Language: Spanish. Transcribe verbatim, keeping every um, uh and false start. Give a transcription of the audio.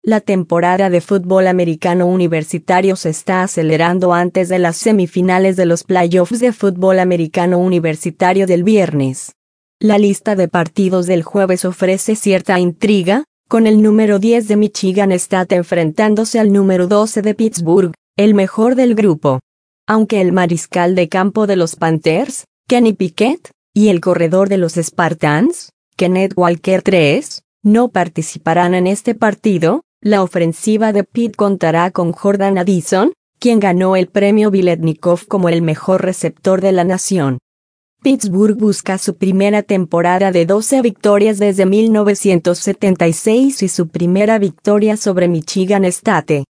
La temporada de fútbol americano universitario se está acelerando antes de las semifinales de los playoffs de fútbol americano universitario del viernes. La lista de partidos del jueves ofrece cierta intriga, con el número diez de Michigan State enfrentándose al número doce de Pittsburgh, el mejor del grupo. Aunque el mariscal de campo de los Panthers, Kenny Pickett, y el corredor de los Spartans, Kenneth Walker tercero, no participarán en este partido, la ofensiva de Pitt contará con Jordan Addison, quien ganó el premio Biletnikoff como el mejor receptor de la nación. Pittsburgh busca su primera temporada de doce victorias desde mil novecientos setenta y seis y su primera victoria sobre Michigan State.